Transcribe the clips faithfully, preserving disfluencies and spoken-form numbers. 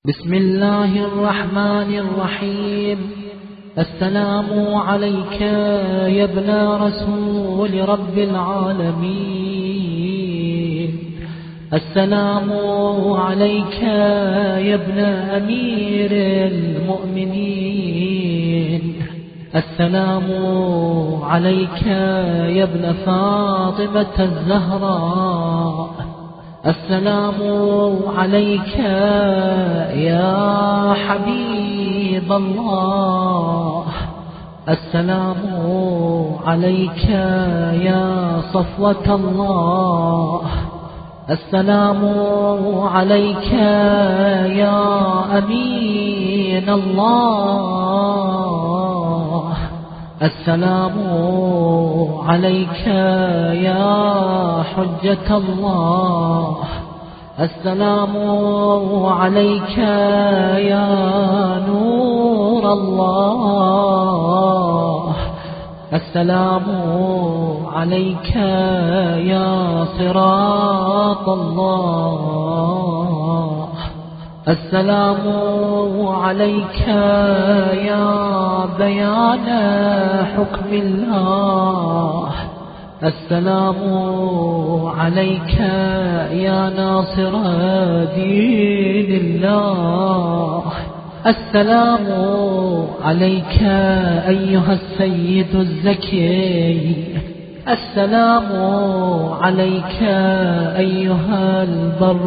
بسم الله الرحمن الرحيم. السلام عليك يا ابن رسول رب العالمين. السلام عليك يا ابن أمير المؤمنين. السلام عليك يا ابن فاطمة الزهراء. السلام عليك يا حبيب الله. السلام عليك يا صفوة الله. السلام عليك يا أمين الله. السلام عليك يا حجة الله. السلام عليك يا نور الله. السلام عليك يا صراط الله. السلام عليك يا بيان حكم الله. السلام عليك يا ناصر دين الله. السلام عليك أيها السيد الزكي. السلام عليك أيها البر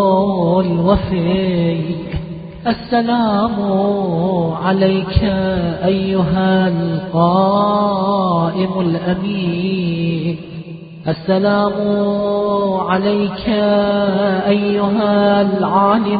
الوفي. السلام عليك أيها القائم الأمين. السلام عليك أيها العالم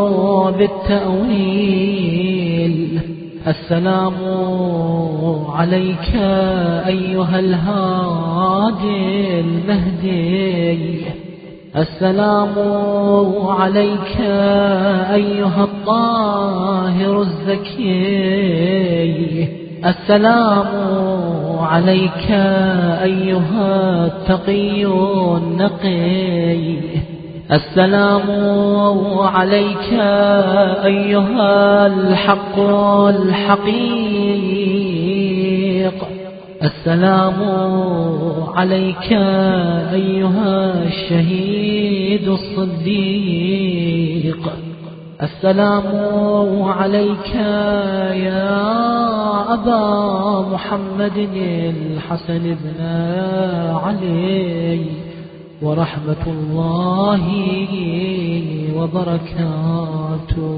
بالتأويل. السلام عليك أيها الهادي المهدي. السلام عليك أيها الطاهر الزكي. السلام عليك أيها التقي النقي. السلام عليك أيها الحق الحقيق. السلام عليك أيها الشهيد الصديق. السلام عليك يا أبا محمد الحسن بن علي ورحمة الله وبركاته.